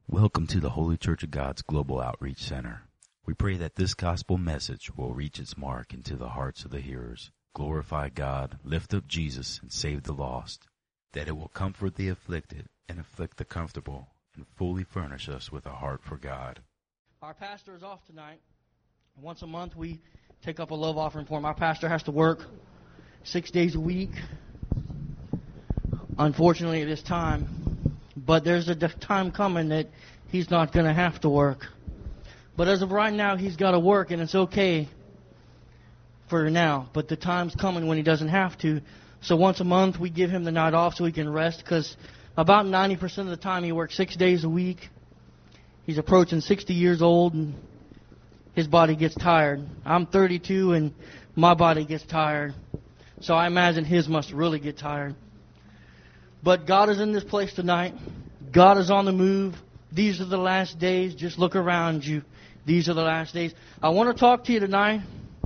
Welcome to the Holy Church of God's Global Outreach Center. We pray that this gospel message will reach its mark into the hearts of the hearers, glorify God, lift up Jesus, and save the lost, that it will comfort the afflicted and afflict the comfortable, and fully furnish us with a heart for God. Our pastor is off tonight. Once a month we take up a love offering for him. Our pastor has to work 6 days a week, unfortunately at this time. But there's a time coming that he's not going to have to work. But as of right now, he's got to work, and it's okay for now. But the time's coming when he doesn't have to. So once a month, we give him the night off so he can rest, because about 90% of the time he works 6 days a week. He's approaching 60 years old, and his body gets tired. I'm 32, and my body gets tired. So I imagine his must really get tired. But God is in this place tonight. God is on the move. These are the last days. Just look around you. These are the last days. I want to talk to you tonight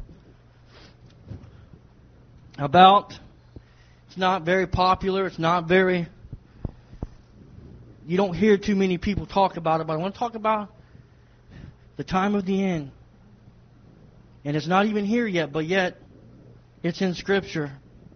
about, it's not very popular. It's not very, you don't hear too many people talk about it. But I want to talk about the time of the end. And it's not even here yet, but yet it's in Scripture.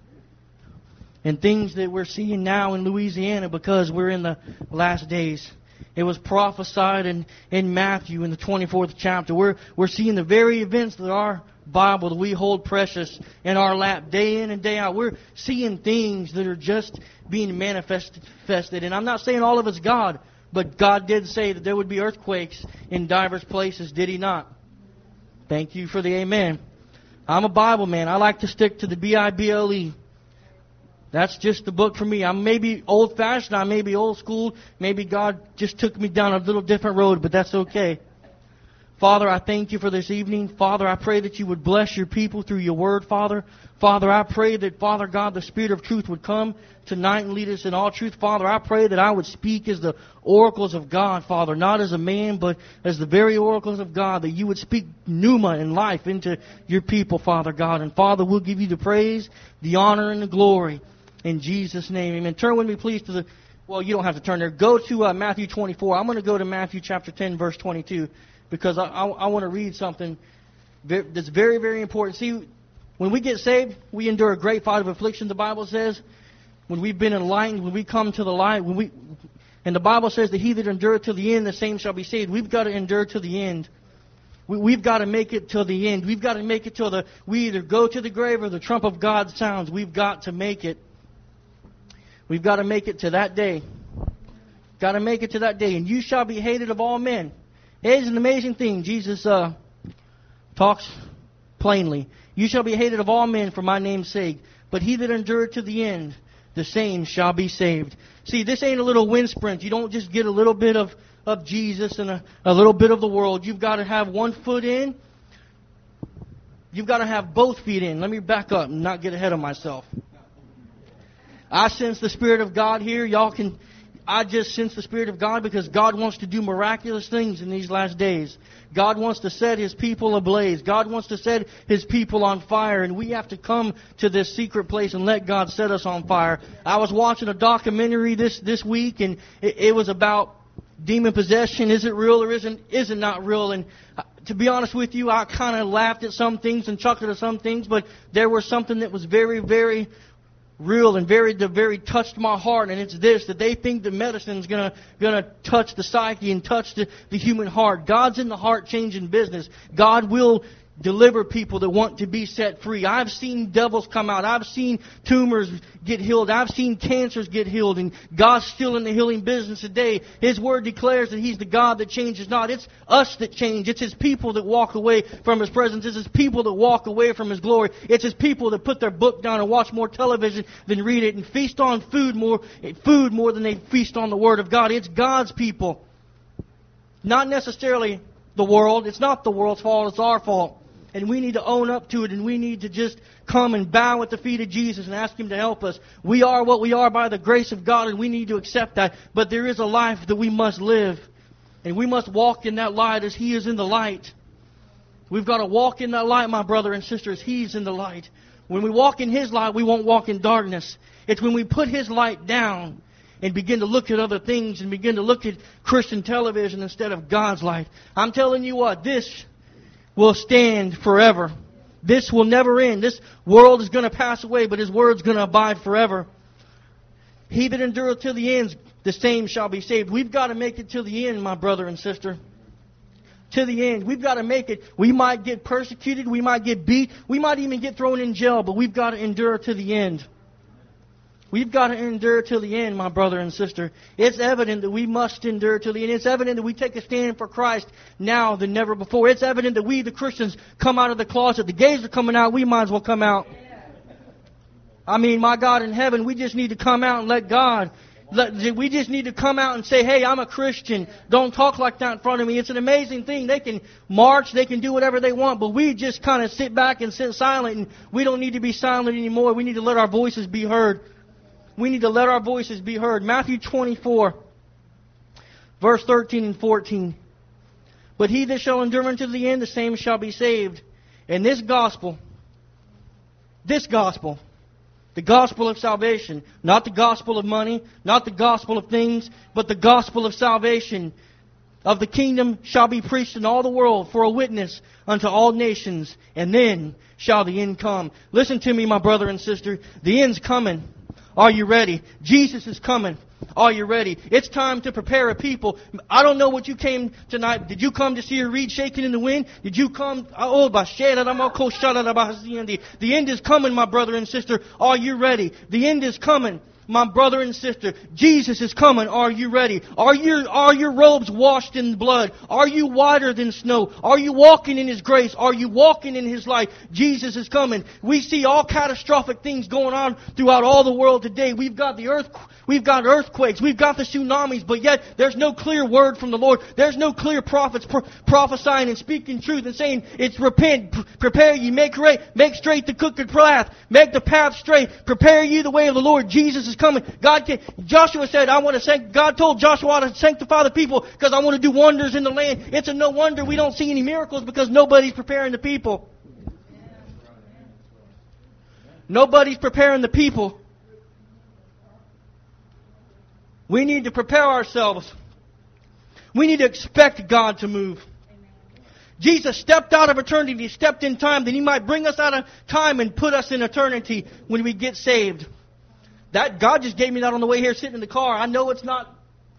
And things that we're seeing now in Louisiana because we're in the last days. It was prophesied in Matthew in the 24th chapter. We're seeing the very events that our Bible that we hold precious in our lap day in and day out. We're seeing things that are just being manifested. And I'm not saying all of it's God, but God did say that there would be earthquakes in diverse places, did He not? Thank you for the amen. I'm a Bible man. I like to stick to the Bible. That's just the book for me. I may be old-fashioned, I may be old-school, maybe God just took me down a little different road, but that's okay. Father, I thank you for this evening. Father, I pray that you would bless your people through your word, Father. Father, I pray that, Father God, the Spirit of truth would come tonight and lead us in all truth. Father, I pray that I would speak as the oracles of God, Father, not as a man, but as the very oracles of God, that you would speak pneuma and life into your people, Father God. And Father, we'll give you the praise, the honor, and the glory. In Jesus' name, amen. Turn with me, please, to the... Well, you don't have to turn there. Go to Matthew 24. I'm going to go to Matthew chapter 10, verse 22, because I want to read something that's very, very important. See, when we get saved, we endure a great fight of affliction, the Bible says. When we've been enlightened, when we come to the light, and the Bible says that he that endureth to the end, the same shall be saved. We've got to endure to the end. We've got to make it till the end. We've got to make it till we either go to the grave or the trump of God sounds. We've got to make it. We've got to make it to that day. Got to make it to that day. And you shall be hated of all men. It is an amazing thing. Jesus talks plainly. You shall be hated of all men for my name's sake. But he that endureth to the end, the same shall be saved. See, this ain't a little wind sprint. You don't just get a little bit of Jesus and a little bit of the world. You've got to have one foot in. You've got to have both feet in. Let me back up and not get ahead of myself. I sense the Spirit of God here. I just sense the Spirit of God because God wants to do miraculous things in these last days. God wants to set His people ablaze. God wants to set His people on fire. And we have to come to this secret place and let God set us on fire. I was watching a documentary this week, and it was about demon possession. Is it real or is it not real? And to be honest with you, I kind of laughed at some things and chuckled at some things, but there was something that was very, very real and very touched my heart, and it's this, that they think that medicine's gonna touch the psyche and touch the human heart. God's in the heart-changing business. God will deliver people that want to be set free. I've seen devils come out. I've seen tumors get healed. I've seen cancers get healed. And God's still in the healing business today. His Word declares that He's the God that changes not. It's us that change. It's His people that walk away from His presence. It's His people that walk away from His glory. It's His people that put their book down and watch more television than read it and feast on food more than they feast on the Word of God. It's God's people. Not necessarily the world. It's not the world's fault. It's our fault. And we need to own up to it, and we need to just come and bow at the feet of Jesus and ask Him to help us. We are what we are by the grace of God, and we need to accept that. But there is a life that we must live, and we must walk in that light as He is in the light. We've got to walk in that light, my brother and sister, as He's in the light. When we walk in His light, we won't walk in darkness. It's when we put His light down and begin to look at other things and begin to look at Christian television instead of God's light. I'm telling you what, this will stand forever. This will never end. This world is going to pass away, but His Word's going to abide forever. He that endureth till the end, the same shall be saved. We've got to make it till the end, my brother and sister. To the end. We've got to make it. We might get persecuted. We might get beat. We might even get thrown in jail, but we've got to endure to the end. We've got to endure till the end, my brother and sister. It's evident that we must endure till the end. It's evident that we take a stand for Christ now than never before. It's evident that we, the Christians, come out of the closet. The gays are coming out. We might as well come out. I mean, my God in heaven, we just need to come out and let God. We just need to come out and say, hey, I'm a Christian. Don't talk like that in front of me. It's an amazing thing. They can march. They can do whatever they want. But we just kind of sit back and sit silent. And we don't need to be silent anymore. We need to let our voices be heard. We need to let our voices be heard. Matthew 24, verse 13 and 14. But he that shall endure unto the end, the same shall be saved. And this gospel, the gospel of salvation, not the gospel of money, not the gospel of things, but the gospel of salvation of the kingdom shall be preached in all the world for a witness unto all nations, and then shall the end come. Listen to me, my brother and sister. The end's coming. Are you ready? Jesus is coming. Are you ready? It's time to prepare a people. I don't know what you came tonight. Did you come to see a reed shaking in the wind? Did you come? The end is coming, my brother and sister. Are you ready? The end is coming, my brother and sister. Jesus is coming. Are you ready? Are your robes washed in blood? Are you whiter than snow? Are you walking in His grace? Are you walking in His light? Jesus is coming. We see all catastrophic things going on throughout all the world today. We've got earthquakes. We've got the tsunamis. But yet there's no clear word from the Lord. There's no clear prophets prophesying and speaking truth and saying, it's repent, prepare ye, make straight the crooked path, make the path straight, prepare ye the way of the Lord. Jesus is coming. Joshua said, God told Joshua to sanctify the people because I want to do wonders in the land. It's a no wonder we don't see any miracles because nobody's preparing the people. Nobody's preparing the people. We need to prepare ourselves. We need to expect God to move. Jesus stepped out of eternity. He stepped in time that He might bring us out of time and put us in eternity when we get saved. That God just gave me that on the way here sitting in the car. I know it's not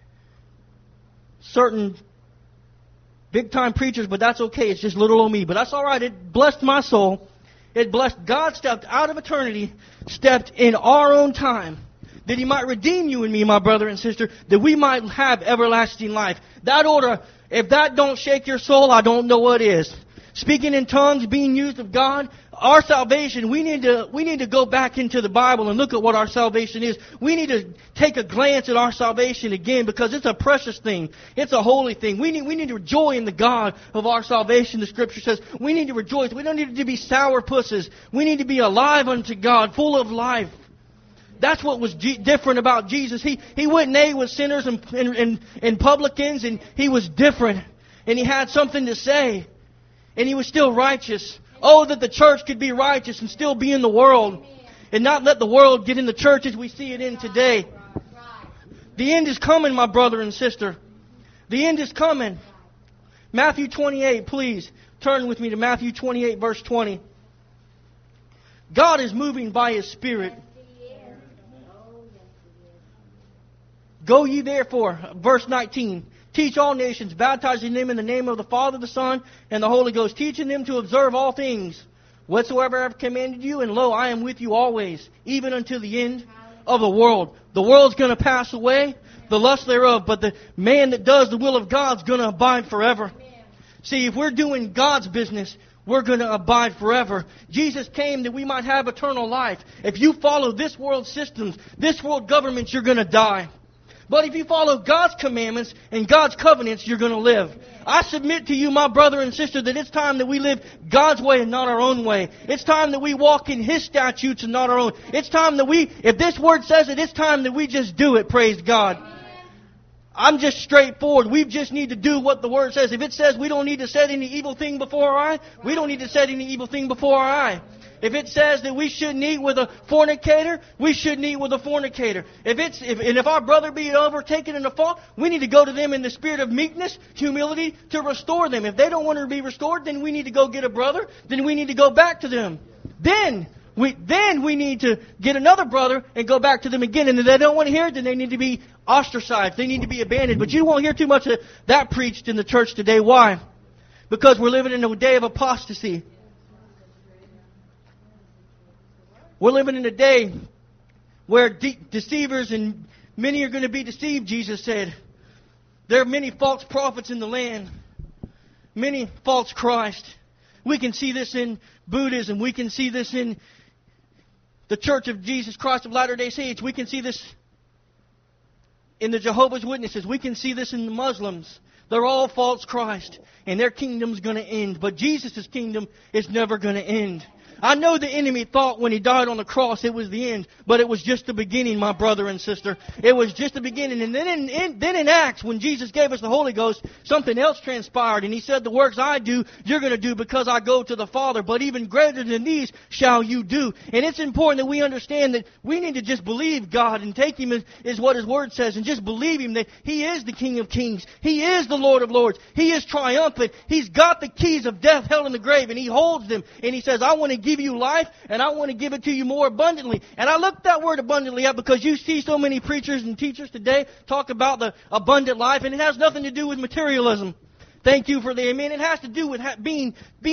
certain big time preachers, but that's okay. It's just little old me. But that's all right. It blessed my soul. It blessed. God stepped out of eternity, stepped in our own time, that He might redeem you and me, my brother and sister, that we might have everlasting life. That order, if that don't shake your soul, I don't know what is. Speaking in tongues, being used of God, our salvation, we need to go back into the Bible and look at what our salvation is. We need to take a glance at our salvation again because it's a precious thing. It's a holy thing. We need to joy in the God of our salvation. The Scripture says we need to rejoice. We don't need to be sour pusses. We need to be alive unto God, full of life. That's what was different about Jesus. He went and ate with sinners and publicans, and He was different. And He had something to say. And He was still righteous. Oh, that the church could be righteous and still be in the world. And not let the world get in the church as we see it in today. The end is coming, my brother and sister. The end is coming. Matthew 28, please. Turn with me to Matthew 28, verse 20. God is moving by His Spirit. Go ye therefore, verse 19, teach all nations, baptizing them in the name of the Father, the Son, and the Holy Ghost, teaching them to observe all things, whatsoever I have commanded you, and lo, I am with you always, even unto the end of the world. The world's going to pass away, the lust thereof, but the man that does the will of God's going to abide forever. See, if we're doing God's business, we're going to abide forever. Jesus came that we might have eternal life. If you follow this world's systems, this world governments, you're going to die. But if you follow God's commandments and God's covenants, you're going to live. I submit to you, my brother and sister, that it's time that we live God's way and not our own way. It's time that we walk in His statutes and not our own. It's time that if this Word says it, it's time that we just do it, praise God. I'm just straightforward. We just need to do what the Word says. If it says we don't need to set any evil thing before our eye, we don't need to set any evil thing before our eye. If it says that we shouldn't eat with a fornicator, we shouldn't eat with a fornicator. If our brother be overtaken in a fault, we need to go to them in the spirit of meekness, humility, to restore them. If they don't want to be restored, then we need to go get a brother. Then we need to go back to them. Then we need to get another brother and go back to them again. And if they don't want to hear it, then they need to be ostracized. They need to be abandoned. But you won't hear too much of that preached in the church today. Why? Because we're living in a day of apostasy. We're living in a day where deceivers and many are going to be deceived, Jesus said. There are many false prophets in the land. Many false Christ. We can see this in Buddhism. We can see this in the Church of Jesus Christ of Latter-day Saints. We can see this in the Jehovah's Witnesses. We can see this in the Muslims. They're all false Christ. And their kingdom's going to end. But Jesus' kingdom is never going to end. I know the enemy thought when He died on the cross it was the end, but it was just the beginning, my brother and sister. It was just the beginning. And then in Acts, when Jesus gave us the Holy Ghost, something else transpired. And He said, the works I do, you're going to do because I go to the Father. But even greater than these shall you do. And it's important that we understand that we need to just believe God and take Him as what His Word says. And just believe Him that He is the King of Kings. He is the Lord of Lords. He is triumphant. He's got the keys of death, hell, and the grave. And He holds them. And He says, I want to give you life, and I want to give it to you more abundantly. And I looked that word abundantly up because you see so many preachers and teachers today talk about the abundant life, and it has nothing to do with materialism. Thank you for the amen. It has to do with being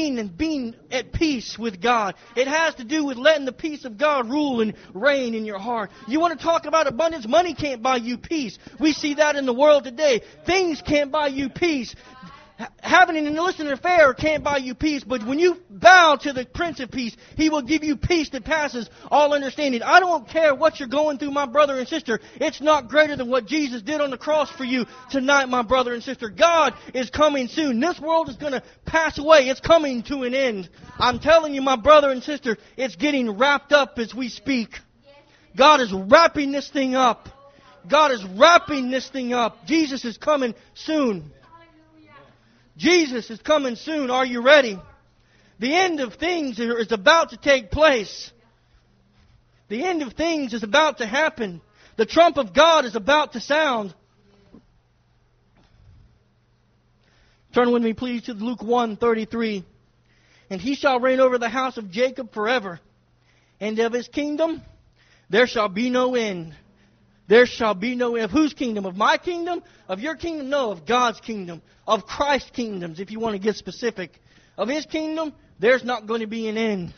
at peace with God. It has to do with letting the peace of God rule and reign in your heart. You want to talk about abundance? Money can't buy you peace. We see that in the world today. Things can't buy you peace. Having an illicit affair can't buy you peace, but when you bow to the Prince of Peace, He will give you peace that passes all understanding. I don't care what you're going through, my brother and sister. It's not greater than what Jesus did on the cross for you tonight, my brother and sister. God is coming soon. This world is going to pass away. It's coming to an end. I'm telling you, my brother and sister, it's getting wrapped up as we speak. God is wrapping this thing up. God is wrapping this thing up. Jesus is coming soon. Jesus is coming soon. Are you ready? The end of things is about to take place. The end of things is about to happen. The trump of God is about to sound. Turn with me, please, to Luke 1:33. And He shall reign over the house of Jacob forever, and of His kingdom there shall be no end. There shall be no end. Of whose kingdom? Of my kingdom? Of your kingdom? No, of God's kingdom. Of Christ's kingdoms, if you want to get specific. Of His kingdom, there's not going to be an end.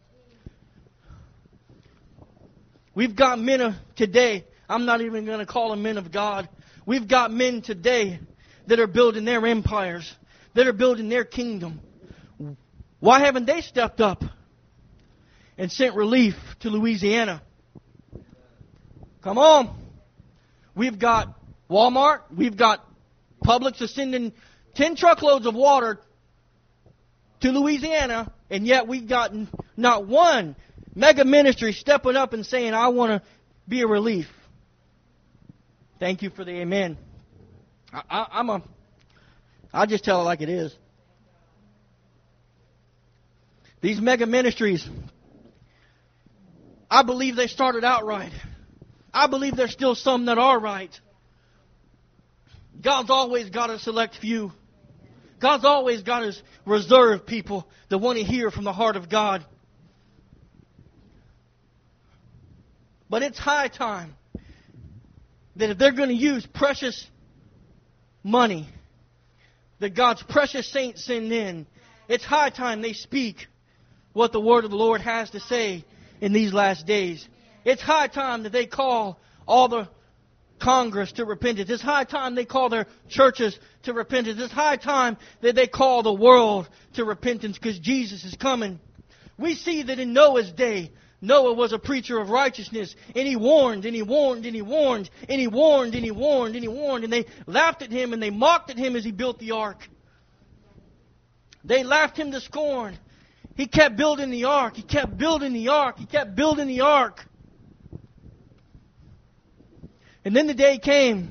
We've got men today. I'm not even going to call them men of God. We've got men today that are building their empires, that are building their kingdom. Why haven't they stepped up and sent relief to Louisiana? Come on. We've got Walmart. We've got Publix is sending 10 truckloads of water to Louisiana, and yet we've got not one mega ministry stepping up and saying, I want to be a relief. Thank you for the amen. I just tell it like it is. These mega ministries, I believe they started out right. I believe there's still some that are right. God's always got a select few. God's always got His reserved people that want to hear from the heart of God. But it's high time that if they're going to use precious money that God's precious saints send in, it's high time they speak what the word of the Lord has to say in these last days. It's high time that they call all the Congress to repentance. It's high time they call their churches to repentance. It's high time that they call the world to repentance because Jesus is coming. We see that in Noah's day, Noah was a preacher of righteousness, and he warned, and he warned, and he warned, and he warned, and he warned, and he warned, and they laughed at him and they mocked at him as he built the ark. They laughed him to scorn. He kept building the ark. He kept building the ark. He kept building the ark. And then the day came.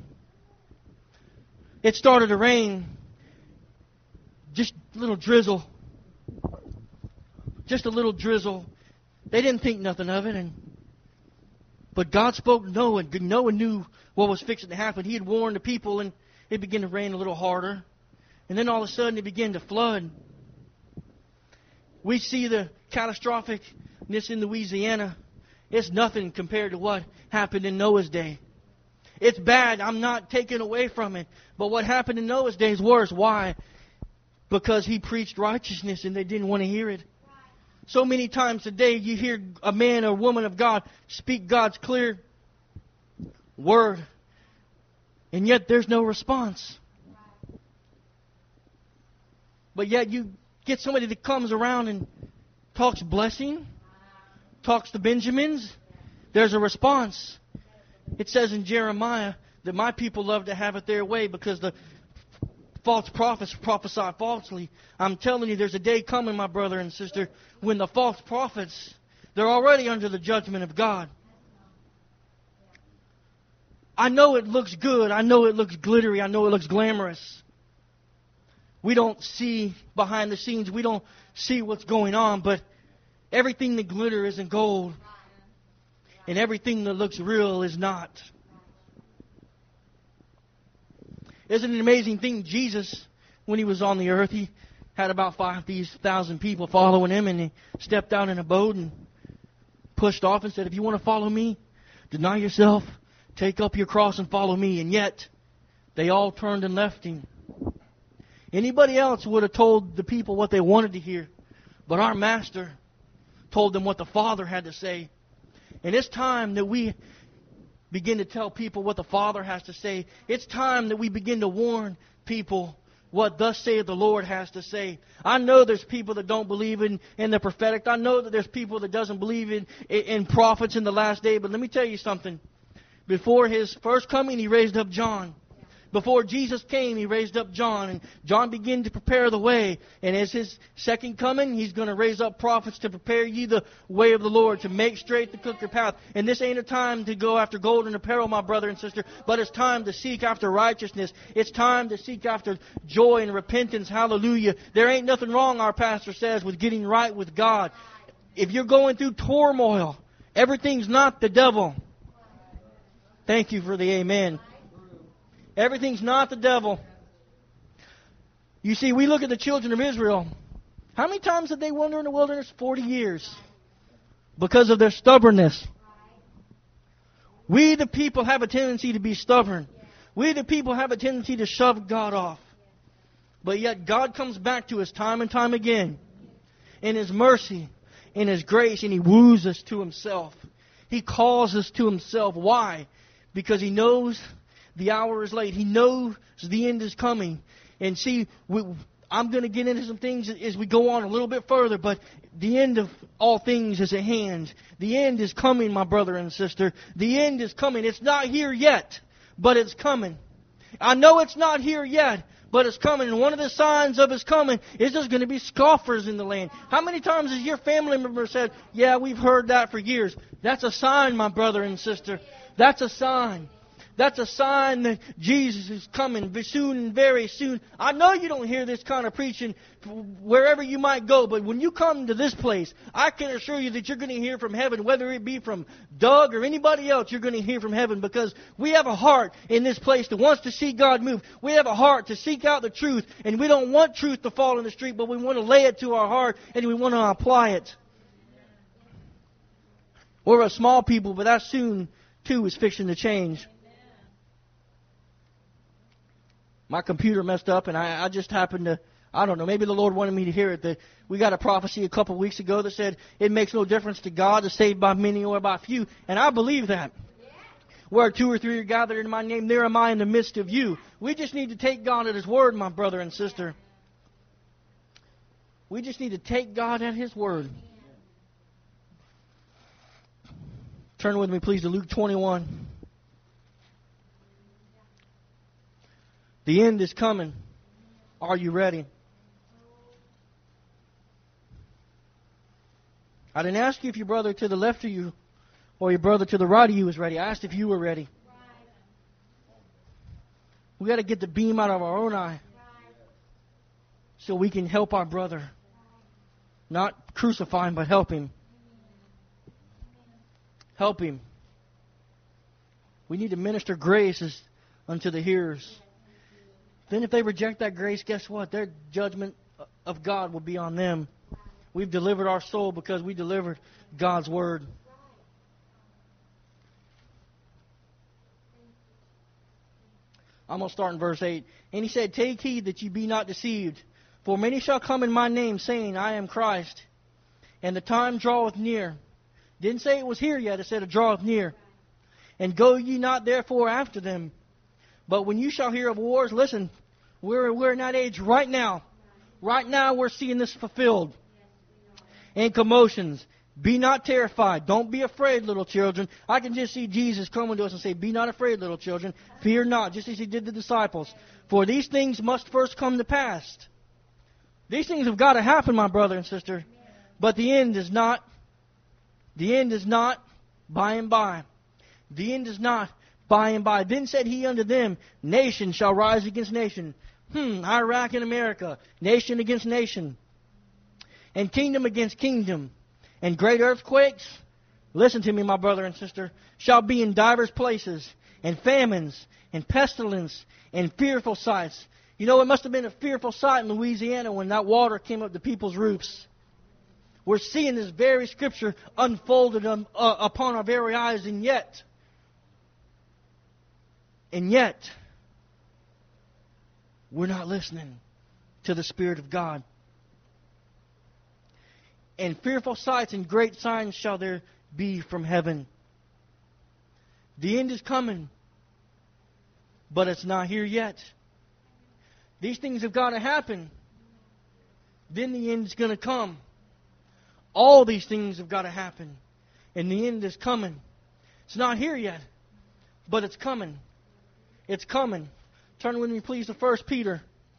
It started to rain. Just a little drizzle. Just a little drizzle. They didn't think nothing of it. But God spoke to Noah. Noah knew what was fixing to happen. He had warned the people, and it began to rain a little harder. And then all of a sudden, it began to flood. We see the catastrophicness in Louisiana. It's nothing compared to what happened in Noah's day. It's bad. I'm not taking away from it. But what happened in Noah's day is worse. Why? Because he preached righteousness and they didn't want to hear it. So many times today you hear a man or woman of God speak God's clear word, and yet there's no response. But yet you get somebody that comes around and talks blessing, talks to Benjamins, there's a response. It says in Jeremiah that my people love to have it their way because the false prophets prophesy falsely. I'm telling you, there's a day coming, my brother and sister, when the false prophets, they're already under the judgment of God. I know it looks good. I know it looks glittery. I know it looks glamorous. We don't see behind the scenes. We don't see what's going on. But everything that glitters isn't gold. And everything that looks real is not. Isn't it an amazing thing? Jesus, when he was on the earth, he had about 5,000 people following him, and he stepped out in a boat and pushed off and said, if you want to follow me, deny yourself, take up your cross and follow me. And yet, they all turned and left him. Anybody else would have told the people what they wanted to hear. But our Master told them what the Father had to say. And it's time that we begin to tell people what the Father has to say. It's time that we begin to warn people what thus saith the Lord has to say. I know there's people that don't believe in the prophetic. I know that there's people that doesn't believe in prophets in the last day. But let me tell you something. Before His first coming, He raised up John. Before Jesus came, He raised up John. And John began to prepare the way. And as His second coming, He's going to raise up prophets to prepare ye the way of the Lord, to make straight the crooked path. And this ain't a time to go after gold and apparel, my brother and sister, but it's time to seek after righteousness. It's time to seek after joy and repentance. Hallelujah. There ain't nothing wrong, our pastor says, with getting right with God. If you're going through turmoil, everything's not the devil. Thank you for the amen. Everything's not the devil. You see, we look at the children of Israel. How many times did they wander in the wilderness? 40 years. Because of their stubbornness. We, the people, have a tendency to be stubborn. We, the people, have a tendency to shove God off. But yet God comes back to us time and time again. In His mercy, in His grace, and He woos us to Himself. He calls us to Himself. Why? Because He knows the hour is late. He knows the end is coming. And see, I'm going to get into some things as we go on a little bit further, but the end of all things is at hand. The end is coming, my brother and sister. The end is coming. It's not here yet, but it's coming. I know it's not here yet, but it's coming. And one of the signs of His coming is there's going to be scoffers in the land. How many times has your family member said, yeah, we've heard that for years? That's a sign, my brother and sister. That's a sign. That's a sign that Jesus is coming soon and very soon. I know you don't hear this kind of preaching wherever you might go, but when you come to this place, I can assure you that you're going to hear from heaven, whether it be from Doug or anybody else, you're going to hear from heaven, because we have a heart in this place that wants to see God move. We have a heart to seek out the truth, and we don't want truth to fall in the street, but we want to lay it to our heart, and we want to apply it. We're a small people, but that soon, too, is fixing to change. My computer messed up, and I just happened to, I don't know, maybe the Lord wanted me to hear it, that we got a prophecy a couple of weeks ago that said it makes no difference to God to save by many or by few, and I believe that. Yeah. Where 2 or 3 are gathered in my name, there am I in the midst of you. We just need to take God at His word, my brother and sister. We just need to take God at His word. Turn with me, please, to Luke 21. The end is coming. Are you ready? I didn't ask you if your brother to the left of you or your brother to the right of you was ready. I asked if you were ready. We got to get the beam out of our own eye so we can help our brother. Not crucify him, but help him. Help him. We need to minister grace unto the hearers. Then if they reject that grace, guess what? Their judgment of God will be on them. We've delivered our soul because we delivered God's word. I'm going to start in verse 8. And he said, take heed that ye be not deceived. For many shall come in my name, saying, I am Christ. And the time draweth near. Didn't say it was here yet. It said it draweth near. And go ye not therefore after them. But when you shall hear of wars, listen, we're in that age right now. Right now we're seeing this fulfilled. And commotions. Be not terrified. Don't be afraid, little children. I can just see Jesus coming to us and say, be not afraid, little children. Fear not, just as he did the disciples. For these things must first come to pass. These things have got to happen, my brother and sister. But the end is not by and by. The end is not by and by. Then said he unto them, nation shall rise against nation. Iraq and America. Nation against nation. And kingdom against kingdom. And great earthquakes, listen to me, my brother and sister, shall be in divers places, and famines, and pestilence, and fearful sights. You know, it must have been a fearful sight in Louisiana when that water came up to people's roofs. We're seeing this very scripture unfolded upon our very eyes, and yet, we're not listening to the Spirit of God. And fearful sights and great signs shall there be from heaven. The end is coming, but it's not here yet. These things have got to happen. Then the end is going to come. All these things have got to happen, and the end is coming. It's not here yet, but it's coming. It's coming. Turn with me, please, to 1 Peter.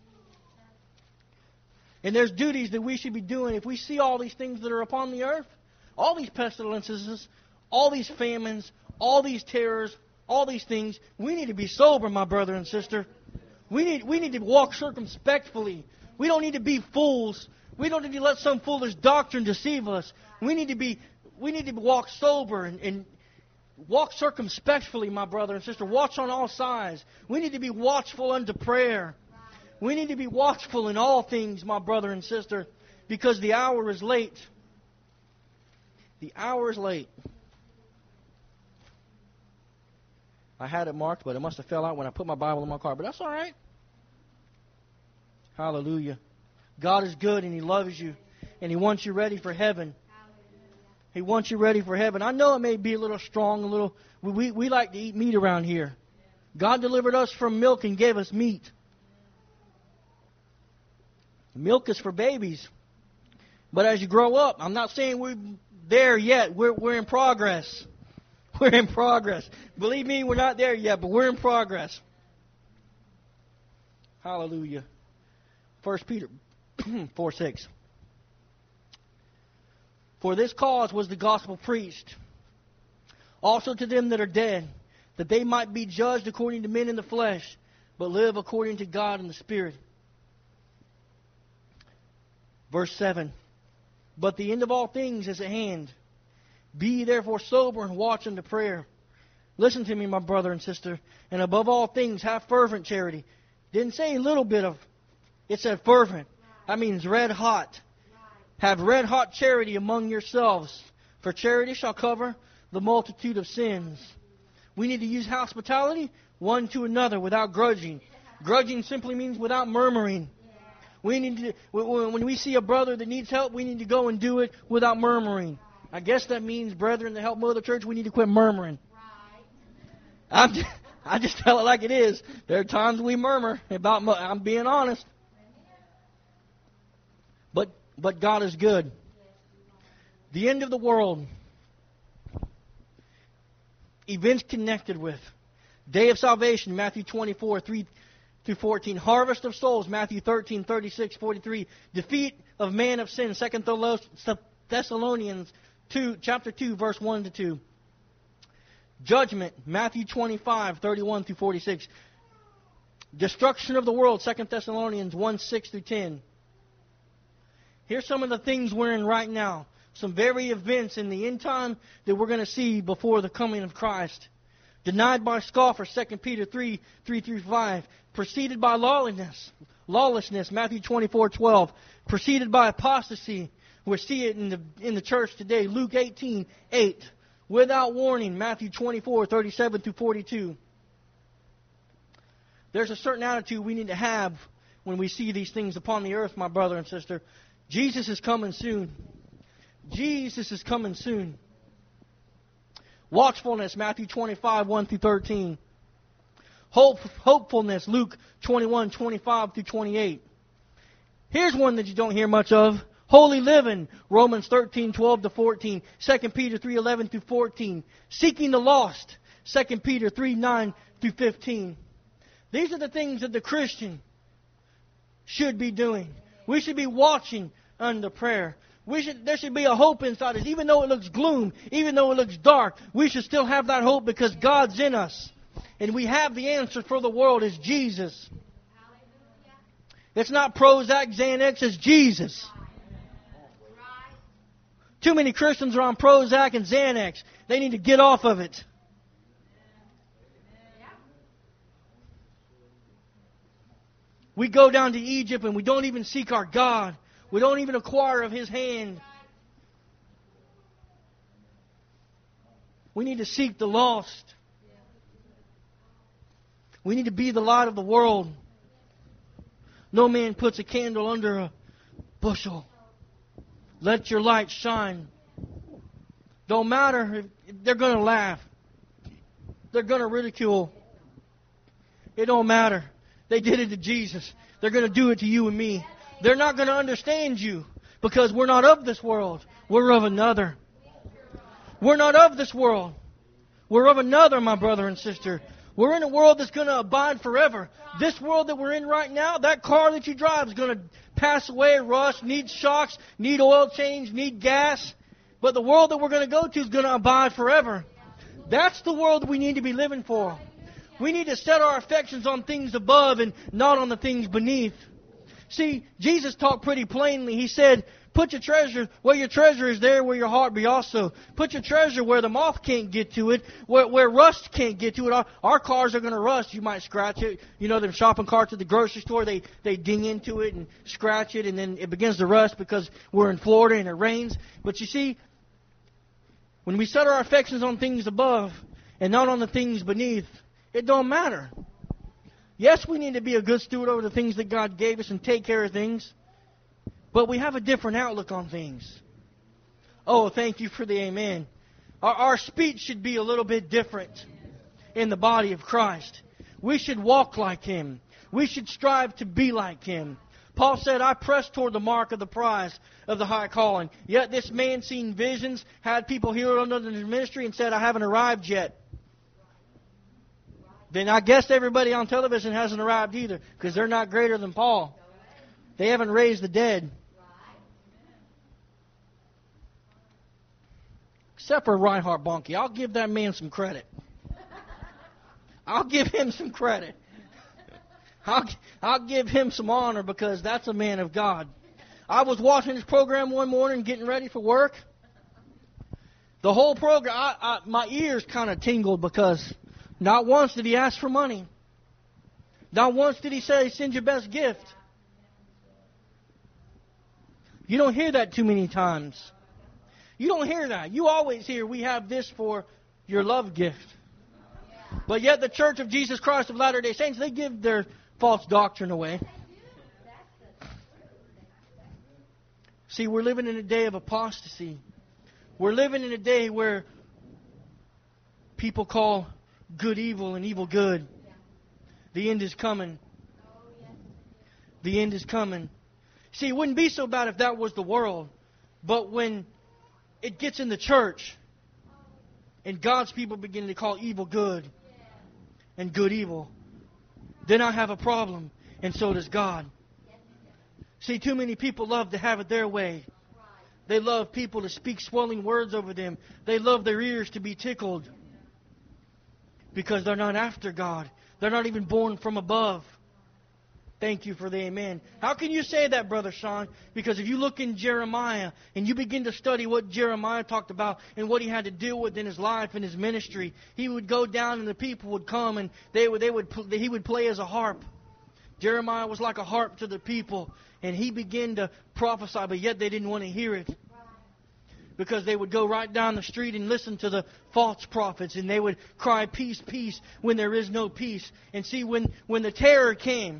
And there's duties that we should be doing. If we see all these things that are upon the earth, all these pestilences, all these famines, all these terrors, all these things, we need to be sober, my brother and sister. We need to walk circumspectly. We don't need to be fools. We don't need to let some foolish doctrine deceive us. We need to walk sober and walk circumspectly, my brother and sister. Watch on all sides. We need to be watchful unto prayer. We need to be watchful in all things, my brother and sister, because the hour is late. The hour is late. I had it marked, but it must have fell out when I put my Bible in my car. But that's all right. Hallelujah. God is good and He loves you. And He wants you ready for heaven. He wants you ready for heaven. I know it may be a little strong, a little. We like to eat meat around here. God delivered us from milk and gave us meat. Milk is for babies. But as you grow up, I'm not saying we're there yet. We're in progress. We're in progress. Believe me, we're not there yet, but we're in progress. Hallelujah. 1 Peter 4:6. For this cause was the gospel preached, also to them that are dead, that they might be judged according to men in the flesh, but live according to God in the Spirit. Verse 7. But the end of all things is at hand. Be ye therefore sober and watch unto prayer. Listen to me, my brother and sister. And above all things, have fervent charity. Didn't say a little bit of. It said fervent. That means red hot. Have red hot charity among yourselves. For charity shall cover the multitude of sins. We need to use hospitality one to another without grudging. Grudging simply means without murmuring. We need to, when we see a brother that needs help, we need to go and do it without murmuring. I guess that means, brethren, to help Mother Church, we need to quit murmuring. I just tell it like it is. There are times we murmur about. I'm being honest. But God is good. The end of the world. Events connected with. Day of salvation, Matthew 24, 3 through 14. Harvest of souls, Matthew 13, 36, 43. Defeat of man of sin, 2 Thessalonians 2, chapter 2, verse 1 to 2. Judgment, Matthew 25, 31 through 46. Destruction of the world, 2 Thessalonians 1, 6 through 10. Here's some of the things we're in right now. some very events in the end time that we're going to see before the coming of Christ. Denied by scoffers, 2 Peter 3:3-5. Preceded by lawlessness, Matthew 24:12. Preceded by apostasy. We see it in the church today, Luke 18:8. Without warning, Matthew 24:37-42. There's a certain attitude we need to have when we see these things upon the earth, my brother and sister. Jesus is coming soon. Jesus is coming soon. Watchfulness, Matthew 25:1-13. Hopefulness, Luke 21:25-28. Here's one that you don't hear much of. Holy living, Romans 13:12-14. 2 Peter 3:11-14. Seeking the lost, 2 Peter 3:9-15. These are the things that the Christian should be doing. We should be watching under prayer. There should be a hope inside us. Even though it looks gloom, even though it looks dark, we should still have that hope because God's in us. And we have the answer for the world is Jesus. It's not Prozac, Xanax, it's Jesus. Too many Christians are on Prozac and Xanax. They need to get off of it. We go down to Egypt and we don't even seek our God. We don't even inquire of His hand. We need to seek the lost. We need to be the light of the world. No man puts a candle under a bushel. Let your light shine. Don't matter if they're going to laugh. They're going to ridicule. It don't matter. They did it to Jesus. They're going to do it to you and me. They're not going to understand you because we're not of this world. We're of another. We're not of this world. We're of another, my brother and sister. We're in a world that's going to abide forever. This world that we're in right now, that car that you drive is going to pass away, rust, need shocks, need oil change, need gas. But the world that we're going to go to is going to abide forever. That's the world we need to be living for. We need to set our affections on things above and not on the things beneath. See, Jesus talked pretty plainly. He said, put your treasure where your treasure is, there where your heart be also. Put your treasure where the moth can't get to it, where rust can't get to it. Our cars are going to rust. You might scratch it. You know, them shopping carts at the grocery store, they ding into it and scratch it, and then it begins to rust because we're in Florida and it rains. But you see, when we set our affections on things above and not on the things beneath, it don't matter. Yes, we need to be a good steward over the things that God gave us and take care of things. But we have a different outlook on things. Oh, thank you for the amen. Our speech should be a little bit different in the body of Christ. We should walk like Him. We should strive to be like Him. Paul said, I press toward the mark of the prize of the high calling. Yet this man seen visions, had people healed under his ministry, and said, I haven't arrived yet. Then I guess everybody on television hasn't arrived either, because they're not greater than Paul. They haven't raised the dead. Except for Reinhard Bonnke. I'll give that man some credit. I'll give him some credit. I'll give him some honor because that's a man of God. I was watching his program one morning getting ready for work. The whole program, my ears kind of tingled because not once did he ask for money. Not once did he say, send your best gift. You don't hear that too many times. You don't hear that. You always hear, we have this for your love gift. But yet the Church of Jesus Christ of Latter-day Saints, they give their false doctrine away. See, we're living in a day of apostasy. We're living in a day where people call good evil and evil good. The end is coming. The end is coming. See, it wouldn't be so bad if that was the world. But when it gets in the church and God's people begin to call evil good and good evil, then I have a problem, and so does God. See, too many people love to have it their way. They love people to speak swelling words over them. They love their ears to be tickled because they're not after God. They're not even born from above. Thank you for the amen. How can you say that, Brother Sean? Because if you look in Jeremiah and you begin to study what Jeremiah talked about and what he had to deal with in his life and his ministry, he would go down and the people would come and he would play as a harp. Jeremiah was like a harp to the people, and he began to prophesy, but yet they didn't want to hear it. Because they would go right down the street and listen to the false prophets, and they would cry, peace, peace, when there is no peace. And see, when the terror came,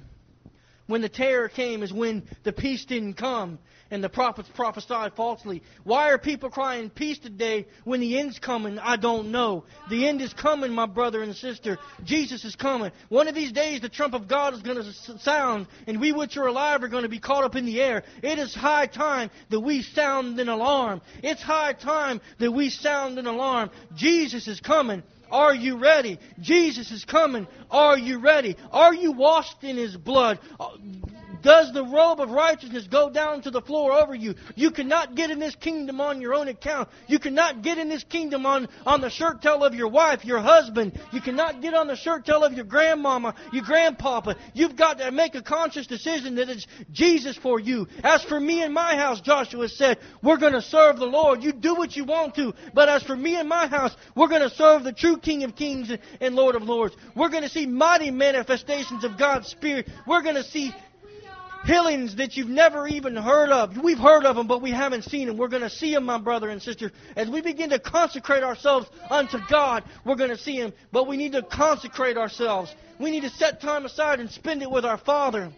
is when the peace didn't come, and the prophets prophesied falsely. Why are people crying peace today when the end's coming? I don't know. The end is coming, my brother and sister. Jesus is coming. One of these days the trump of God is going to sound, and we which are alive are going to be caught up in the air. It is high time that we sound an alarm. It's high time that we sound an alarm. Jesus is coming. Are you ready? Jesus is coming. Are you ready? Are you washed in His blood? Does the robe of righteousness go down to the floor over you? You cannot get in this kingdom on your own account. You cannot get in this kingdom on the shirt tail of your wife, your husband. You cannot get on the shirt tail of your grandmama, your grandpapa. You've got to make a conscious decision that it's Jesus for you. As for me and my house, Joshua said, we're going to serve the Lord. You do what you want to. But as for me and my house, we're going to serve the true King of Kings and Lord of Lords. We're going to see mighty manifestations of God's Spirit. We're going to see healings that you've never even heard of. We've heard of them, but we haven't seen them. We're going to see them, my brother and sister. As we begin to consecrate ourselves unto God, we're going to see Him. But we need to consecrate ourselves. We need to set time aside and spend it with our Father.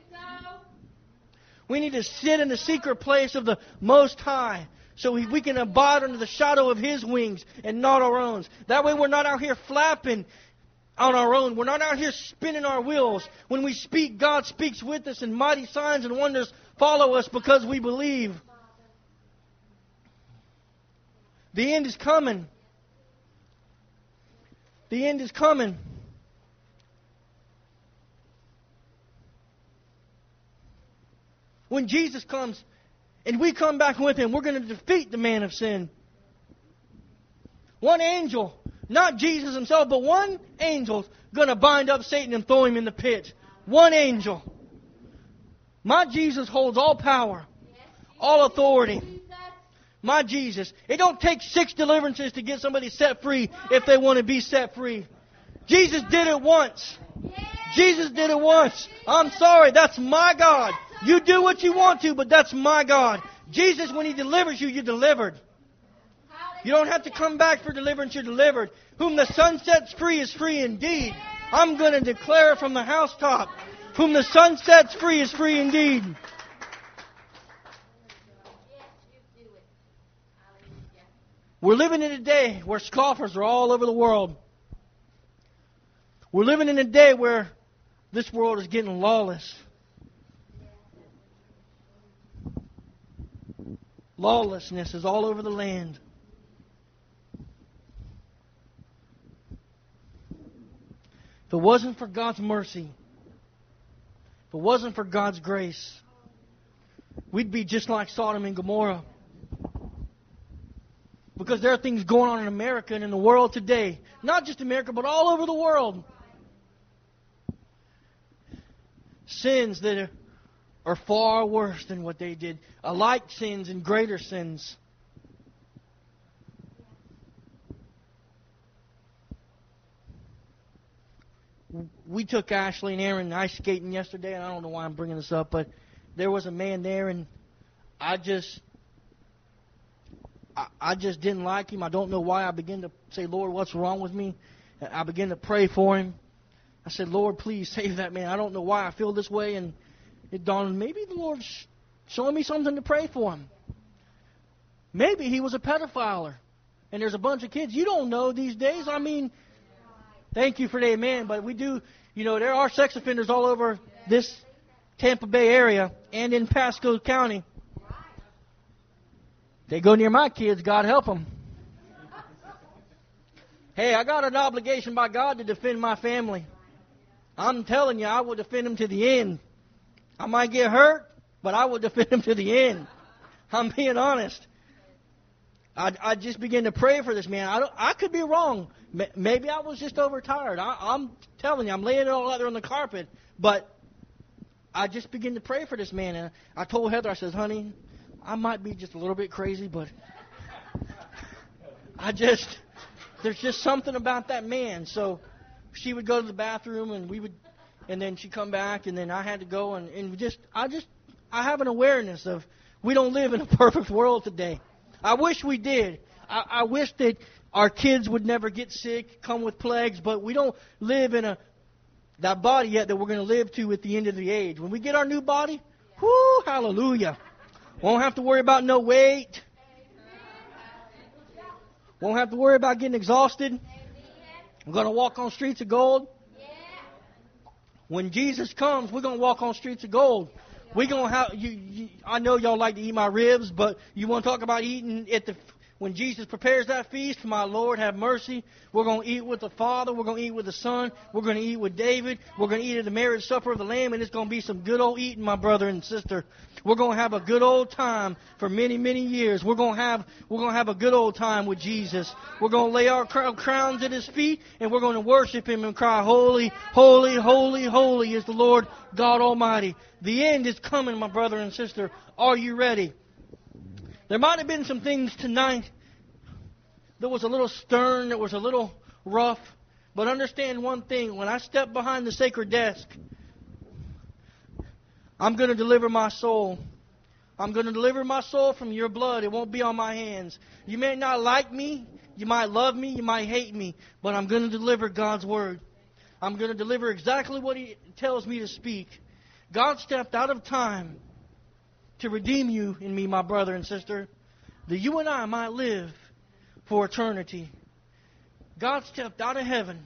We need to sit in the secret place of the Most High, so we can abide under the shadow of His wings and not our own. That way we're not out here flapping on our own. We're not out here spinning our wheels. When we speak, God speaks with us, and mighty signs and wonders follow us because we believe. The end is coming. The end is coming. When Jesus comes and we come back with Him, we're going to defeat the man of sin. One angel, not Jesus Himself, but one angel's going to bind up Satan and throw him in the pit. One angel. My Jesus holds all power, all authority. My Jesus. It don't take 6 deliverances to get somebody set free if they want to be set free. Jesus did it once. Jesus did it once. I'm sorry, that's my God. You do what you want to, but that's my God. Jesus, when He delivers you, you're delivered. You don't have to come back for deliverance, you're delivered. Whom the Son sets free is free indeed. I'm going to declare from the housetop, whom the Son sets free is free indeed. We're living in a day where scoffers are all over the world. We're living in a day where this world is getting lawless. Lawlessness is all over the land. If it wasn't for God's mercy, if it wasn't for God's grace, we'd be just like Sodom and Gomorrah. Because there are things going on in America and in the world today. Not just America, but all over the world. Sins that are far worse than what they did. Alike sins and greater sins. We took Ashley and Aaron ice skating yesterday, and I don't know why I'm bringing this up, but there was a man there, and I just didn't like him. I don't know why. I began to say, Lord, what's wrong with me? I began to pray for him. I said, Lord, please save that man. I don't know why I feel this way, and it dawned on me, maybe the Lord's showing me something to pray for him. Maybe he was a pedophile, and there's a bunch of kids. You don't know these days. I mean, thank you for the amen, but we do, there are sex offenders all over this Tampa Bay area and in Pasco County. They go near my kids, God help them. Hey, I got an obligation by God to defend my family. I'm telling you, I will defend them to the end. I might get hurt, but I will defend them to the end. I'm being honest. I just began to pray for this man. I could be wrong. Maybe I was just overtired. I'm telling you, I'm laying it all out there on the carpet. But I just began to pray for this man. And I told Heather, I said, honey, I might be just a little bit crazy, but there's just something about that man. So she would go to the bathroom and then she'd come back, and then I had to go I have an awareness of we don't live in a perfect world today. I wish we did. I wish that our kids would never get sick, come with plagues, but we don't live in that body yet that we're going to live to at the end of the age. When we get our new body, whoo, hallelujah. Won't have to worry about no weight. Won't have to worry about getting exhausted. We're going to walk on streets of gold. When Jesus comes, we're going to walk on streets of gold. We're going to have I know y'all like to eat my ribs, but you want to talk about eating when Jesus prepares that feast, my Lord, have mercy. We're going to eat with the Father. We're going to eat with the Son. We're going to eat with David. We're going to eat at the marriage supper of the Lamb, and it's going to be some good old eating, my brother and sister. We're going to have a good old time for many, many years. We're going to have a good old time with Jesus. We're going to lay our crowns at His feet, and we're going to worship Him and cry, holy, holy, holy, holy is the Lord God Almighty. The end is coming, my brother and sister. Are you ready? There might have been some things tonight that was a little stern, that was a little rough. But understand one thing. When I step behind the sacred desk, I'm going to deliver my soul. I'm going to deliver my soul from your blood. It won't be on my hands. You may not like me. You might love me. You might hate me. But I'm going to deliver God's word. I'm going to deliver exactly what He tells me to speak. God stepped out of time to redeem you and me, my brother and sister, that you and I might live for eternity. God stepped out of heaven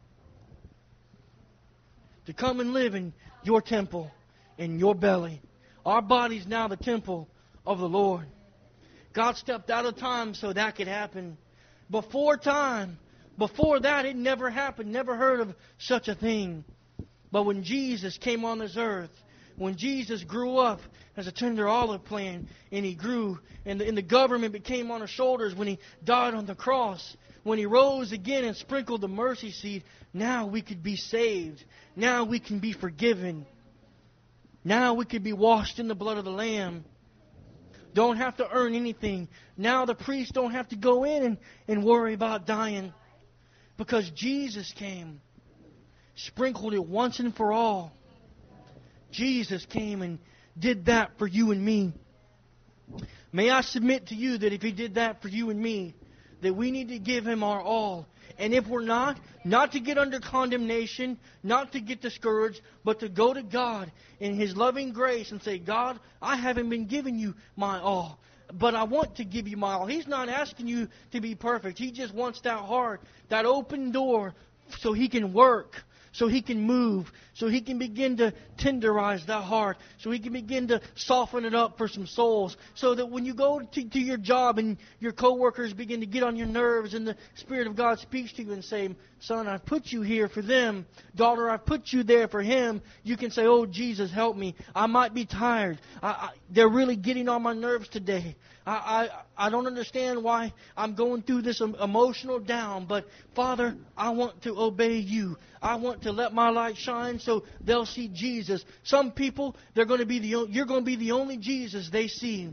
to come and live in your temple, in your belly. Our body's now the temple of the Lord. God stepped out of time so that could happen. Before that, it never happened. Never heard of such a thing. But when Jesus came on this earth, when Jesus grew up as a tender olive plant, and He grew, and the government became on His shoulders, when He died on the cross, when He rose again and sprinkled the mercy seat, now we could be saved. Now we can be forgiven. Now we could be washed in the blood of the Lamb. Don't have to earn anything. Now the priests don't have to go in and worry about dying, because Jesus came, sprinkled it once and for all. Jesus came and did that for you and me. May I submit to you that if He did that for you and me, that we need to give Him our all. And if we're not to get under condemnation, not to get discouraged, but to go to God in His loving grace and say, God, I haven't been giving you my all, but I want to give you my all. He's not asking you to be perfect. He just wants that heart, that open door, so He can work, so He can move, so He can begin to tenderize that heart, so He can begin to soften it up for some souls, so that when you go to your job and your coworkers begin to get on your nerves and the Spirit of God speaks to you and say, son, I've put you here for them. Daughter, I've put you there for him. You can say, oh, Jesus, help me. I might be tired. They're really getting on my nerves today. I don't understand why I'm going through this emotional down, but Father, I want to obey you. I want to let my light shine so they'll see Jesus. Some people, you're going to be the only Jesus they see.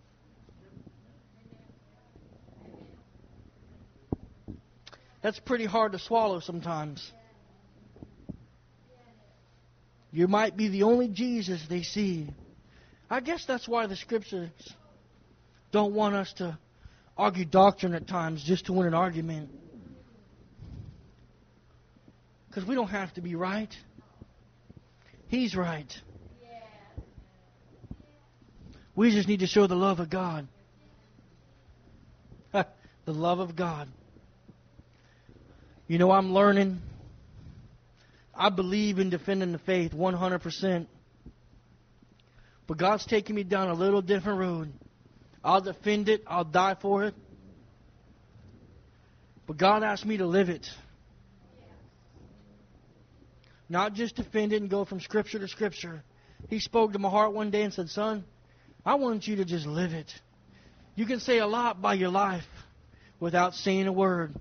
That's pretty hard to swallow sometimes. You might be the only Jesus they see. I guess that's why the Scriptures don't want us to argue doctrine at times just to win an argument. Because we don't have to be right. He's right. We just need to show the love of God. The love of God. You know, I'm learning. I believe in defending the faith 100%. But God's taking me down a little different road. I'll defend it. I'll die for it. But God asked me to live it. Not just defend it and go from Scripture to Scripture. He spoke to my heart one day and said, son, I want you to just live it. You can say a lot by your life without saying a word.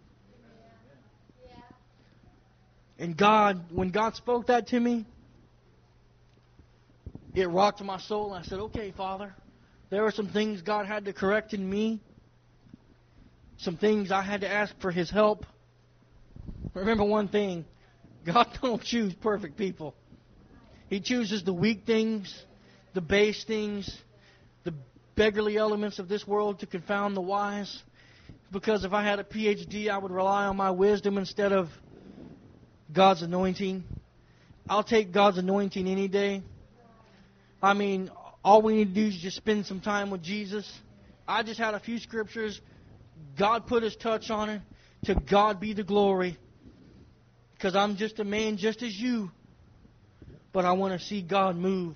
And God, when God spoke that to me, it rocked my soul. And I said, okay, Father, there were some things God had to correct in me. Some things I had to ask for His help. Remember one thing, God don't choose perfect people. He chooses the weak things, the base things, the beggarly elements of this world to confound the wise. Because if I had a PhD, I would rely on my wisdom instead of God's anointing. I'll take God's anointing any day. I mean, all we need to do is just spend some time with Jesus. I just had a few scriptures. God put His touch on it. To God be the glory. Because I'm just a man just as you. But I want to see God move.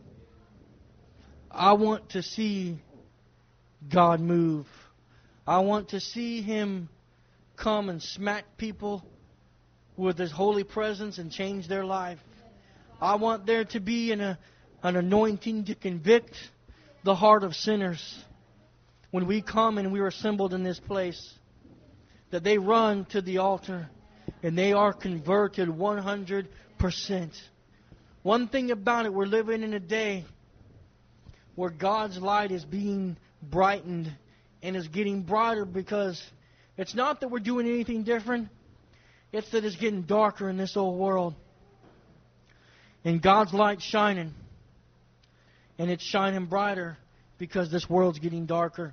I want to see God move. I want to see Him come and smack people with His holy presence and change their life. I want there to be an anointing to convict the heart of sinners when we come and we are assembled in this place. That they run to the altar and they are converted 100%. One thing about it, we're living in a day where God's light is being brightened and is getting brighter, because it's not that we're doing anything different. It's that it's getting darker in this old world. And God's light's shining. And it's shining brighter because this world's getting darker.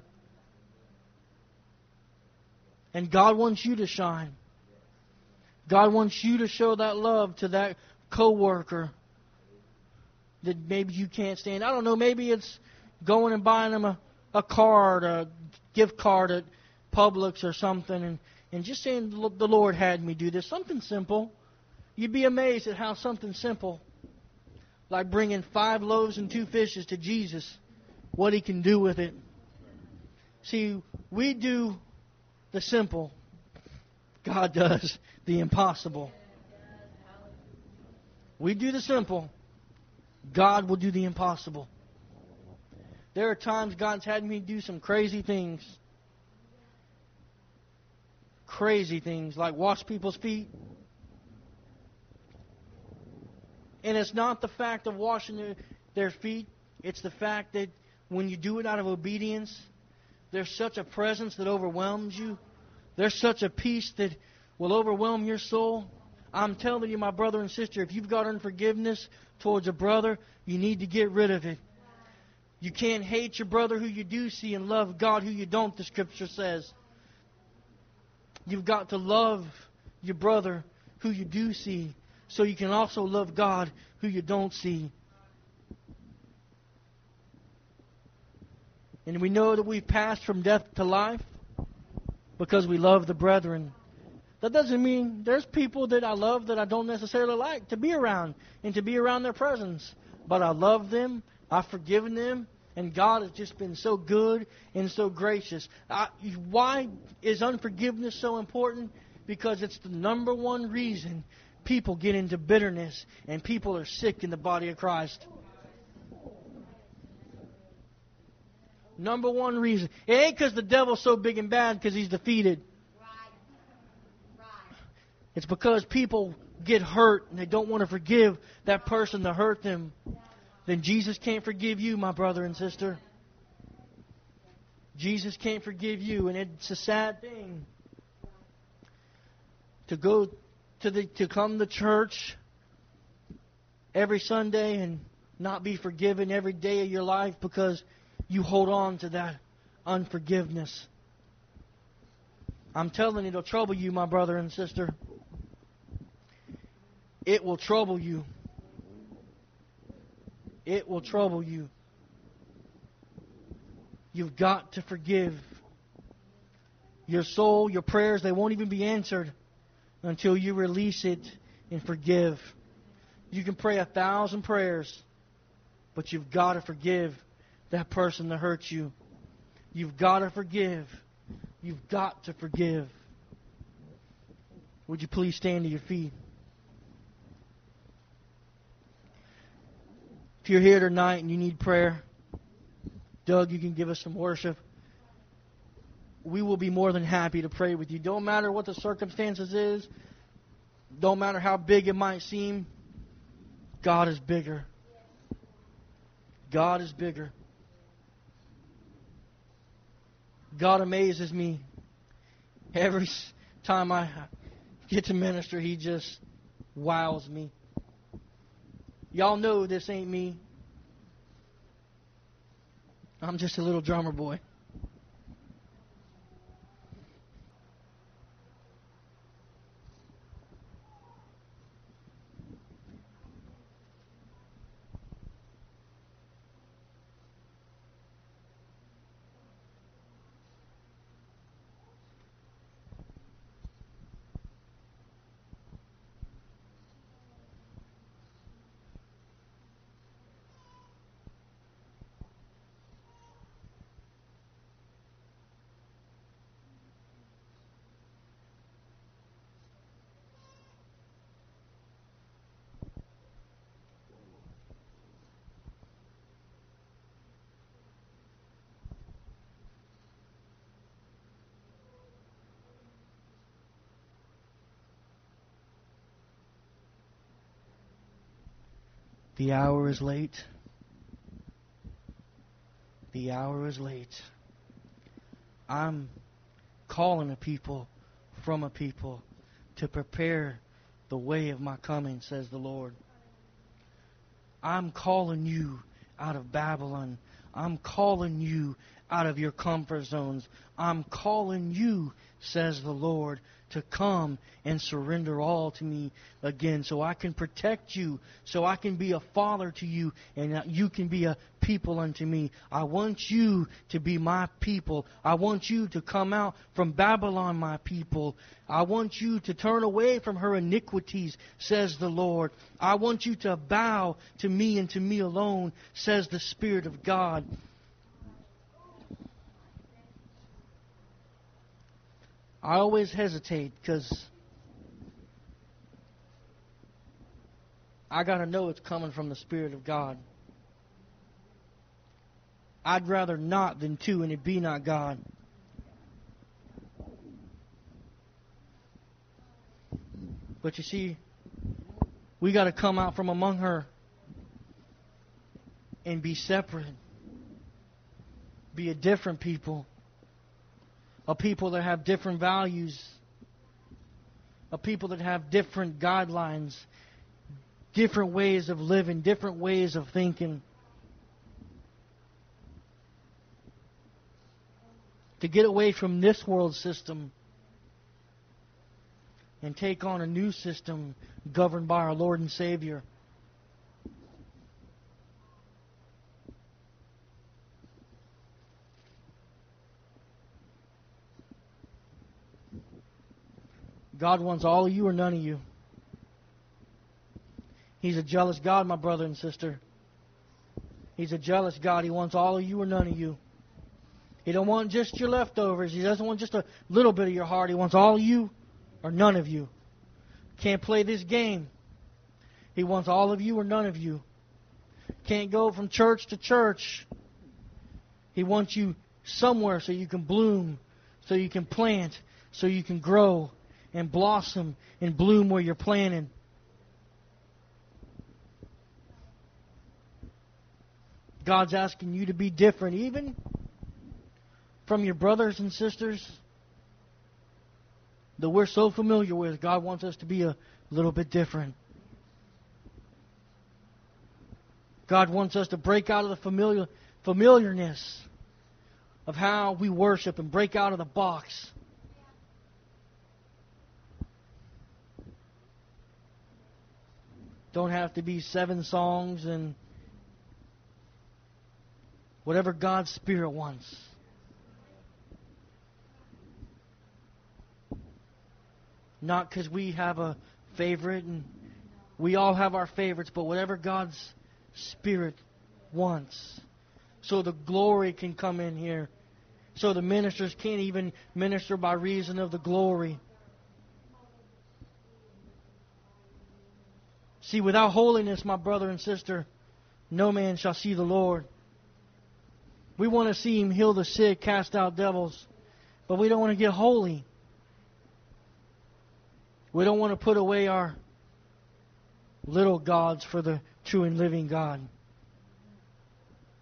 And God wants you to shine. God wants you to show that love to that coworker that maybe you can't stand. I don't know, maybe it's going and buying them a card, a gift card at Publix or something, and just saying, the Lord had me do this. Something simple. You'd be amazed at how something simple, like bringing 5 loaves and 2 fishes to Jesus, what He can do with it. See, we do the simple. God does the impossible. We do the simple. God will do the impossible. There are times God's had me do some crazy things. Crazy things, like wash people's feet. And it's not the fact of washing their feet. It's the fact that when you do it out of obedience, there's such a presence that overwhelms you. There's such a peace that will overwhelm your soul. I'm telling you, my brother and sister, if you've got unforgiveness towards a brother, you need to get rid of it. You can't hate your brother who you do see and love God who you don't, the Scripture says. You've got to love your brother who you do see, so you can also love God who you don't see. And we know that we've passed from death to life because we love the brethren. That doesn't mean there's people that I love that I don't necessarily like to be around and to be around their presence. But I love them, I've forgiven them, and God has just been so good and so gracious. Why is unforgiveness so important? Because it's the number one reason people get into bitterness and people are sick in the body of Christ. Number one reason. It ain't because the devil's so big and bad because he's defeated. It's because people get hurt and they don't want to forgive that person that hurt them. Then Jesus can't forgive you, my brother and sister. Jesus can't forgive you, and it's a sad thing to go to come to church every Sunday and not be forgiven every day of your life because you hold on to that unforgiveness. I'm telling you, it'll trouble you, my brother and sister. It will trouble you. It will trouble you. You've got to forgive. Your soul, your prayers, they won't even be answered until you release it and forgive. You can pray 1,000 prayers, but you've got to forgive that person that hurt you. You've got to forgive. You've got to forgive. Would you please stand to your feet? If you're here tonight and you need prayer, Doug, you can give us some worship. We will be more than happy to pray with you. Don't matter what the circumstances is. Don't matter how big it might seem. God is bigger. God is bigger. God amazes me. Every time I get to minister, He just wows me. Y'all know this ain't me. I'm just a little drummer boy. The hour is late. The hour is late. I'm calling a people from a people to prepare the way of my coming, says the Lord. I'm calling you out of Babylon. I'm calling you out of your comfort zones. I'm calling you, says the Lord, to come and surrender all to me again so I can protect you, so I can be a father to you, and you can be a people unto me. I want you to be my people. I want you to come out from Babylon, my people. I want you to turn away from her iniquities, says the Lord. I want you to bow to me and to me alone, says the Spirit of God. I always hesitate because I got to know it's coming from the Spirit of God. I'd rather not than to, and it be not God. But you see, we got to come out from among her and be separate. Be a different people. A people that have different values. A people that have different guidelines. Different ways of living. Different ways of thinking. To get away from this world system and take on a new system governed by our Lord and Savior. God wants all of you or none of you. He's a jealous God, my brother and sister. He's a jealous God. He wants all of you or none of you. He don't want just your leftovers. He doesn't want just a little bit of your heart. He wants all of you or none of you. Can't play this game. He wants all of you or none of you. Can't go from church to church. He wants you somewhere so you can bloom, so you can plant, so you can grow and blossom and bloom where you're planted. God's asking you to be different, even from your brothers and sisters that we're so familiar with. God wants us to be a little bit different. God wants us to break out of the familiarness of how we worship and break out of the box. Don't have to be 7 songs and whatever God's Spirit wants. Not because we have a favorite, and we all have our favorites, but whatever God's Spirit wants. So the glory can come in here. So the ministers can't even minister by reason of the glory. See, without holiness, my brother and sister, no man shall see the Lord. We want to see Him heal the sick, cast out devils, but we don't want to get holy. We don't want to put away our little gods for the true and living God.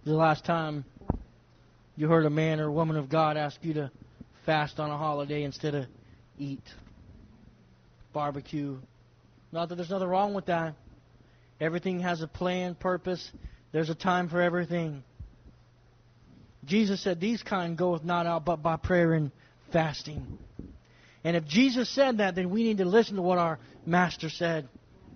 The last time you heard a man or woman of God ask you to fast on a holiday instead of eat, barbecue? Not that there's nothing wrong with that. Everything has a plan, purpose. There's a time for everything. Jesus said, "These kind goeth not out but by prayer and fasting." And if Jesus said that, then we need to listen to what our Master said.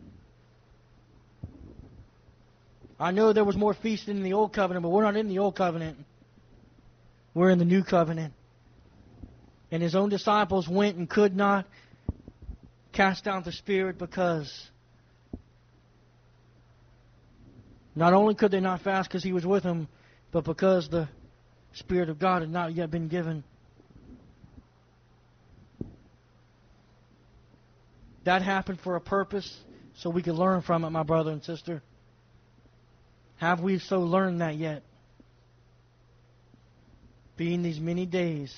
I know there was more feasting in the Old Covenant, but we're not in the Old Covenant. We're in the New Covenant. And His own disciples went and could not cast out the spirit because not only could they not fast because He was with them, but because the Spirit of God had not yet been given. That happened for a purpose, so we could learn from it, my brother and sister. Have we so learned that yet? Being these many days.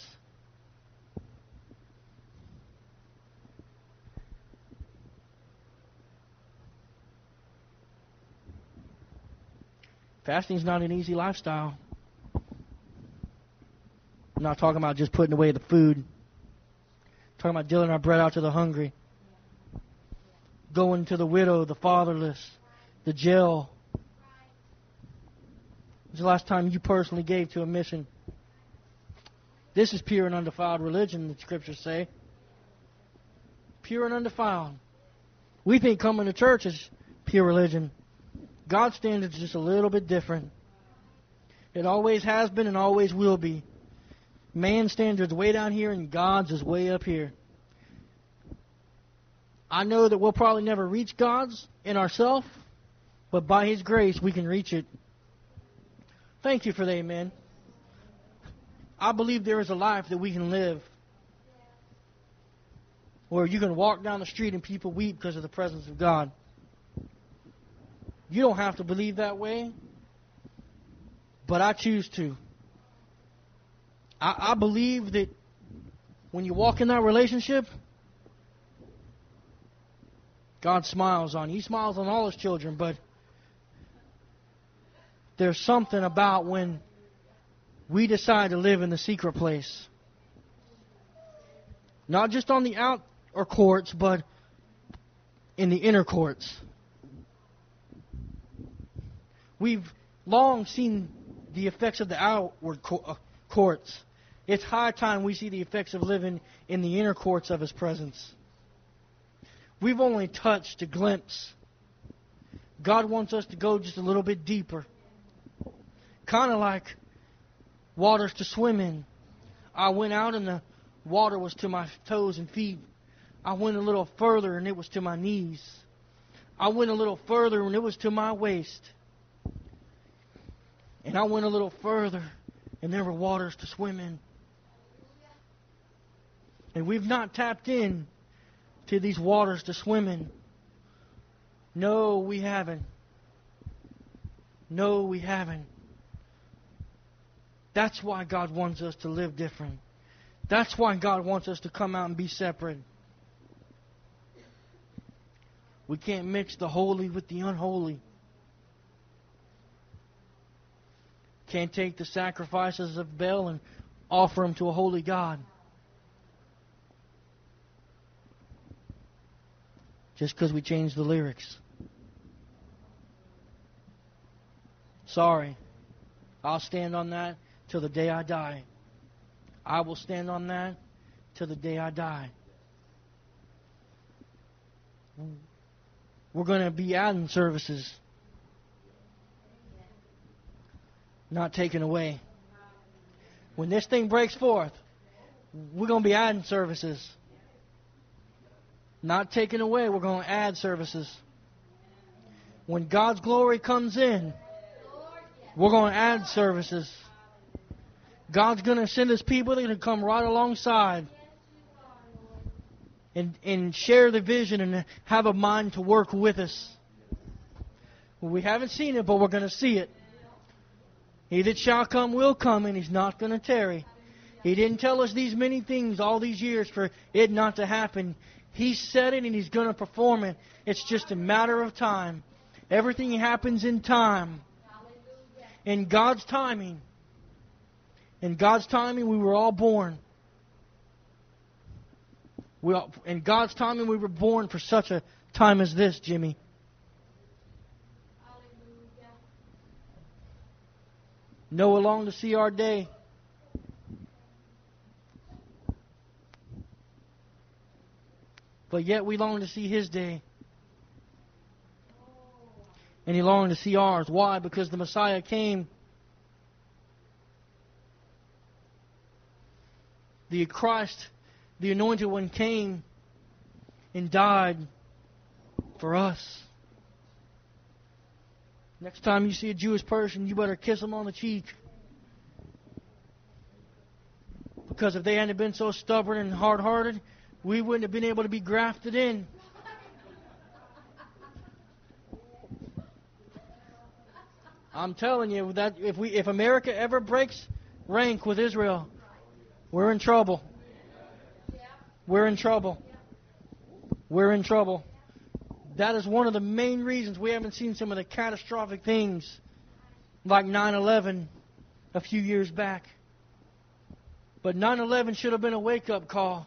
Fasting is not an easy lifestyle. I'm not talking about just putting away the food. I'm talking about dealing our bread out to the hungry. Going to the widow, the fatherless, the jail. When's the last time you personally gave to a mission? This is pure and undefiled religion, the Scriptures say. Pure and undefiled. We think coming to church is pure religion. God's standard is just a little bit different. It always has been and always will be. Man's standard's way down here and God's is way up here. I know that we'll probably never reach God's in ourselves, but by His grace we can reach it. Thank you for the amen. I believe there is a life that we can live where you can walk down the street and people weep because of the presence of God. You don't have to believe that way, but I choose to. I believe that when you walk in that relationship, God smiles on you. He smiles on all His children, but there's something about when we decide to live in the secret place. Not just on the outer courts, but in the inner courts. We've long seen the effects of the outward courts. It's high time we see the effects of living in the inner courts of His presence. We've only touched a glimpse. God wants us to go just a little bit deeper. Kind of like waters to swim in. I went out and the water was to my toes and feet. I went a little further and it was to my knees. I went a little further and it was to my waist. And I went a little further and there were waters to swim in. And we've not tapped in to these waters to swim in. No, we haven't. No, we haven't. That's why God wants us to live different. That's why God wants us to come out and be separate. We can't mix the holy with the unholy. Can't take the sacrifices of Baal and offer them to a holy God. Just because we changed the lyrics. Sorry. I'll stand on that till the day I die. I will stand on that till the day I die. We're going to be adding services. Not taken away. When this thing breaks forth, we're going to be adding services. Not taken away, we're going to add services. When God's glory comes in, we're going to add services. God's going to send us people that are going to come right alongside and share the vision and have a mind to work with us. We haven't seen it, but we're going to see it. He that shall come will come, and He's not going to tarry. He didn't tell us these many things all these years for it not to happen. He said it, and He's going to perform it. It's just a matter of time. Everything happens in time. In God's timing, we were all born. In God's timing, we were born for such a time as this, Jimmy. Noah longed to see our day. But yet we long to see his day. And he longed to see ours. Why? Because the Messiah came. The Christ, the Anointed One, came and died for us. Next time you see a Jewish person, you better kiss them on the cheek. Because if they hadn't been so stubborn and hard-hearted, we wouldn't have been able to be grafted in. I'm telling you that if America ever breaks rank with Israel, we're in trouble. We're in trouble. We're in trouble. That is one of the main reasons we haven't seen some of the catastrophic things like 9/11 a few years back. But 9/11 should have been a wake-up call.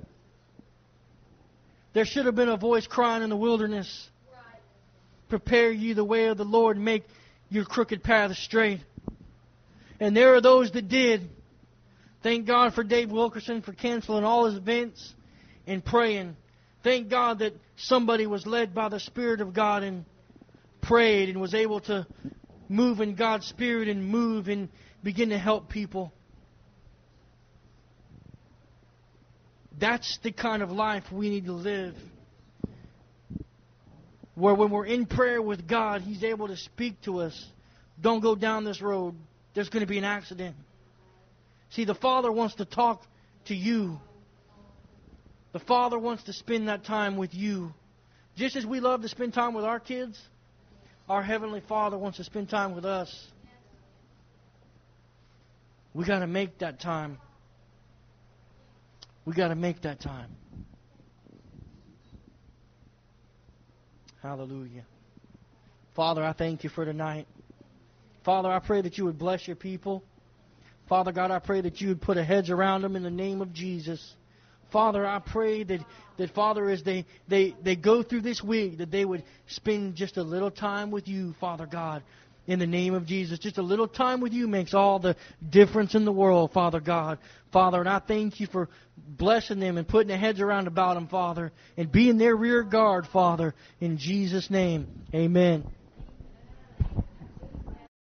There should have been a voice crying in the wilderness. Prepare ye the way of the Lord, make your crooked path straight. And there are those that did. Thank God for Dave Wilkerson for canceling all his events and praying. Thank God that somebody was led by the Spirit of God and prayed and was able to move in God's Spirit and move and begin to help people. That's the kind of life we need to live. Where when we're in prayer with God, He's able to speak to us. Don't go down this road. There's going to be an accident. See, the Father wants to talk to you. The Father wants to spend that time with you. Just as we love to spend time with our kids, our Heavenly Father wants to spend time with us. We got to make that time. We got to make that time. Hallelujah. Father, I thank you for tonight. Father, I pray that you would bless your people. Father God, I pray that you would put a hedge around them in the name of Jesus. Father, I pray that Father, as they go through this week, that they would spend just a little time with you, Father God, in the name of Jesus. Just a little time with you makes all the difference in the world, Father God. Father, and I thank you for blessing them and putting a hedge around about them, Father, and being their rear guard, Father, in Jesus' name. Amen.